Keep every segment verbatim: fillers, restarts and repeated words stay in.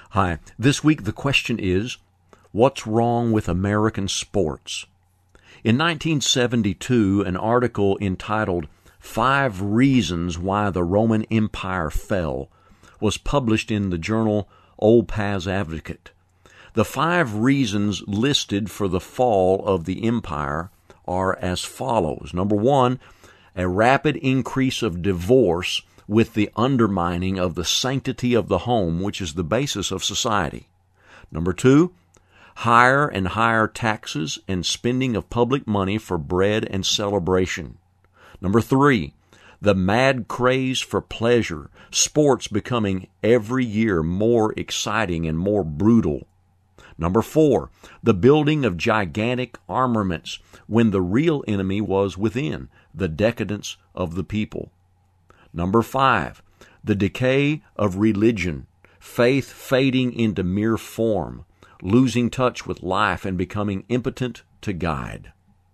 Hi. This week the question is, what's wrong with American sports? In nineteen seventy-two, an article entitled Five Reasons Why the Roman Empire Fell was published in the journal Old Paths Advocate. The five reasons listed for the fall of the empire are as follows. Number one, a rapid increase of divorce with the undermining of the sanctity of the home, which is the basis of society. Number two, higher and higher taxes and spending of public money for bread and celebration. Number three, the mad craze for pleasure, sports becoming every year more exciting and more brutal. Number four, the building of gigantic armaments when the real enemy was within, the decadence of the people. Number five, the decay of religion, faith fading into mere form, losing touch with life and becoming impotent to guide.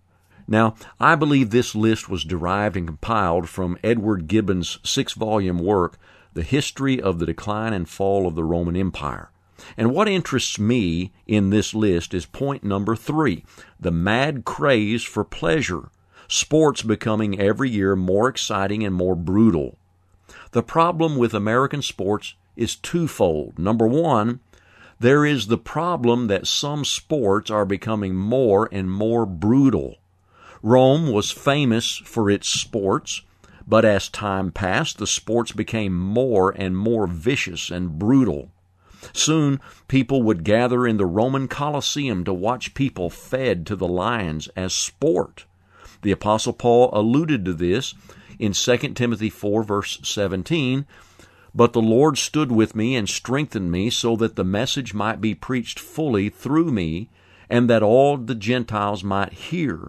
Now, I believe this list was derived and compiled from Edward Gibbon's six-volume work, The History of the Decline and Fall of the Roman Empire. And what interests me in this list is point number three, the mad craze for pleasure, sports becoming every year more exciting and more brutal. The problem with American sports is twofold. Number one, there is the problem that some sports are becoming more and more brutal. Rome was famous for its sports, but as time passed, the sports became more and more vicious and brutal. Soon, people would gather in the Roman Colosseum to watch people fed to the lions as sport. The Apostle Paul alluded to this in Second Timothy four, verse seventeen, "But the Lord stood with me and strengthened me so that the message might be preached fully through me, and that all the Gentiles might hear.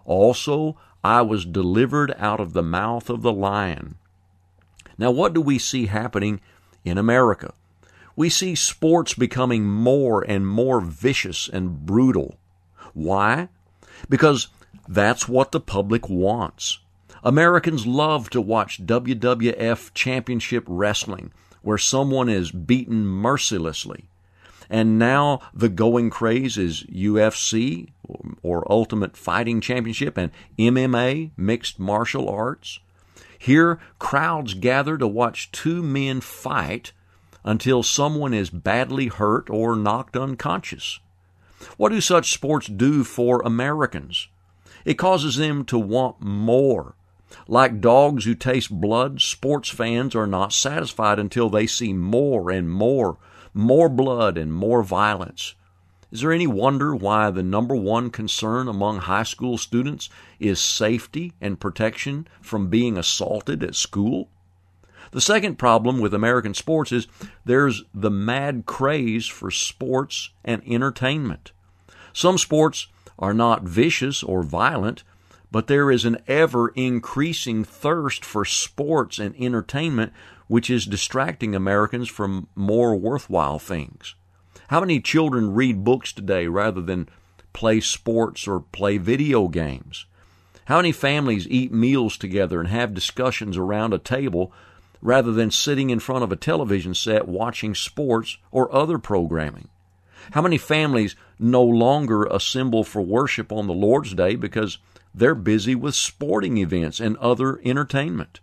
Also, I was delivered out of the mouth of the lion." Now, what do we see happening in America? We see sports becoming more and more vicious and brutal. Why? Because that's what the public wants. Americans love to watch W W F Championship Wrestling, where someone is beaten mercilessly. And now the going craze is U F C, or Ultimate Fighting Championship, and M M A, Mixed Martial Arts. Here, crowds gather to watch two men fight until someone is badly hurt or knocked unconscious. What do such sports do for Americans? It causes them to want more. Like dogs who taste blood, sports fans are not satisfied until they see more and more, more blood and more violence. Is there any wonder why the number one concern among high school students is safety and protection from being assaulted at school? The second problem with American sports is there's the mad craze for sports and entertainment. Some sports are not vicious or violent, but there is an ever-increasing thirst for sports and entertainment which is distracting Americans from more worthwhile things. How many children read books today rather than play sports or play video games? How many families eat meals together and have discussions around a table rather than sitting in front of a television set watching sports or other programming? How many families no longer assemble for worship on the Lord's Day because they're busy with sporting events and other entertainment?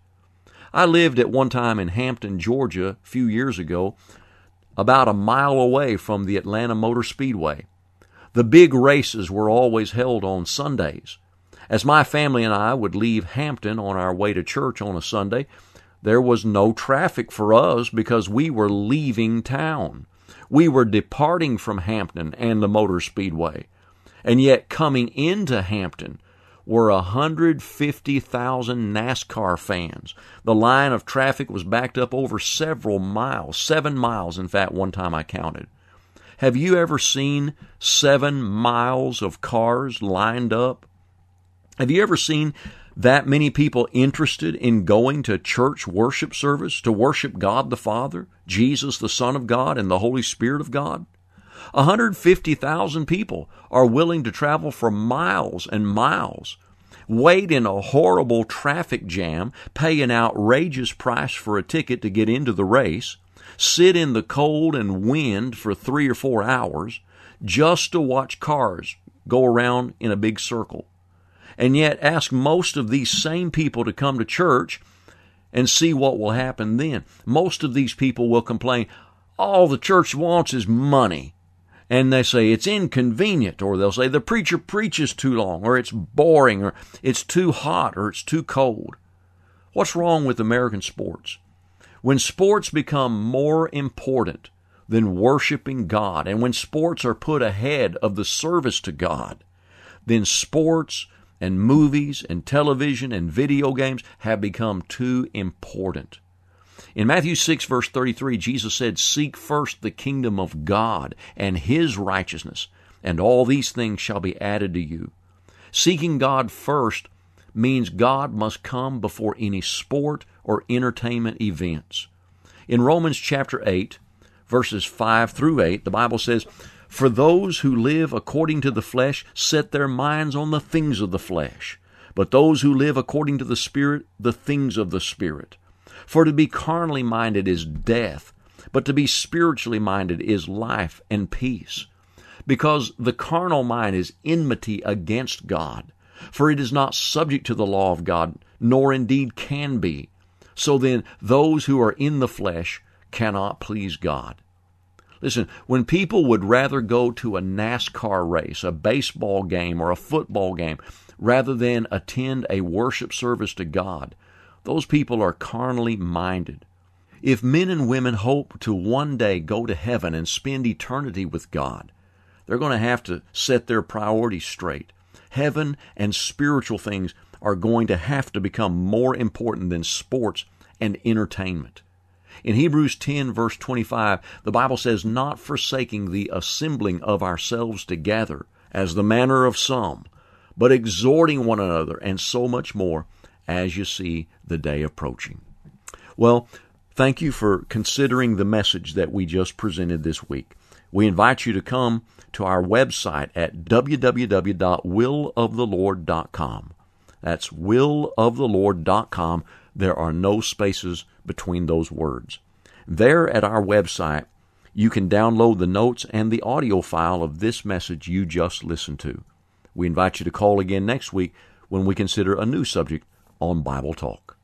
I lived at one time in Hampton, Georgia, a few years ago, about a mile away from the Atlanta Motor Speedway. The big races were always held on Sundays. As my family and I would leave Hampton on our way to church on a Sunday, there was no traffic for us because we were leaving town. We were departing from Hampton and the Motor Speedway. And yet coming into Hampton were one hundred fifty thousand NASCAR fans. The line of traffic was backed up over several miles, seven miles, in fact, one time I counted. Have you ever seen seven miles of cars lined up? Have you ever seen that many people interested in going to church worship service to worship God the Father, Jesus the Son of God, and the Holy Spirit of God? one hundred fifty thousand people are willing to travel for miles and miles, wait in a horrible traffic jam, pay an outrageous price for a ticket to get into the race, sit in the cold and wind for three or four hours just to watch cars go around in a big circle. And yet ask most of these same people to come to church and see what will happen then. Most of these people will complain, all the church wants is money. And they say it's inconvenient, or they'll say the preacher preaches too long, or it's boring, or it's too hot, or it's too cold. What's wrong with American sports? When sports become more important than worshiping God, and when sports are put ahead of the service to God, then sports and movies and television and video games have become too important. In Matthew six, verse thirty-three, Jesus said, "Seek first the kingdom of God and His righteousness, and all these things shall be added to you." Seeking God first means God must come before any sport or entertainment events. In Romans chapter eight, verses five through eight, the Bible says, "For those who live according to the flesh set their minds on the things of the flesh, but those who live according to the Spirit, the things of the Spirit. For to be carnally minded is death, but to be spiritually minded is life and peace. Because the carnal mind is enmity against God, for it is not subject to the law of God, nor indeed can be. So then, those who are in the flesh cannot please God." Listen, when people would rather go to a NASCAR race, a baseball game, or a football game, rather than attend a worship service to God, those people are carnally minded. If men and women hope to one day go to heaven and spend eternity with God, they're going to have to set their priorities straight. Heaven and spiritual things are going to have to become more important than sports and entertainment. In Hebrews ten, verse twenty-five, the Bible says, "Not forsaking the assembling of ourselves together, as the manner of some, but exhorting one another, and so much more, as you see the day approaching." Well, thank you for considering the message that we just presented this week. We invite you to come to our website at w w w dot will of the lord dot com. That's will of the lord dot com. There are no spaces between those words. There at our website, you can download the notes and the audio file of this message you just listened to. We invite you to call again next week when we consider a new subject on Bible Talk.